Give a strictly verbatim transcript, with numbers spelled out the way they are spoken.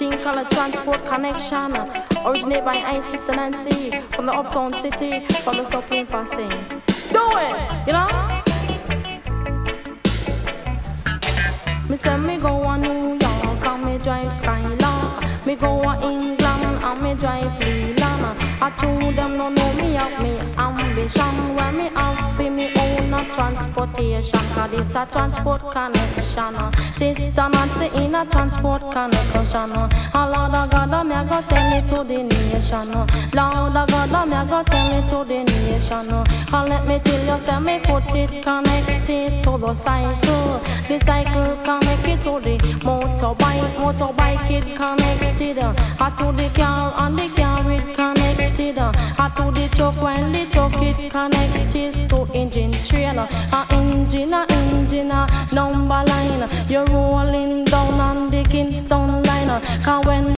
thing called a transport connection. Originated by I Sister Nancy from the uptown city, from the suffering passing. Do it, you know? Me say me go a New York and me drive Skylark. Me go a England and me drive Leland. I told them no know me have me ambition. When me have fi me own a transportation, cause it's a transport connection. Sister Nancy in a transport connection. And Lord of God, me a go tell it to the nation. Lord of God, me a go tell it to the nation. And let me tell you, say me put it connected to the cycle. The cycle connect it to the motorbike. Motorbike it connected uh, to the car, and the car it connected uh, to the truck. When the truck it connected to engine trailer. A engine, a engine, a number line. You're rolling down on the Kingston line. Cause when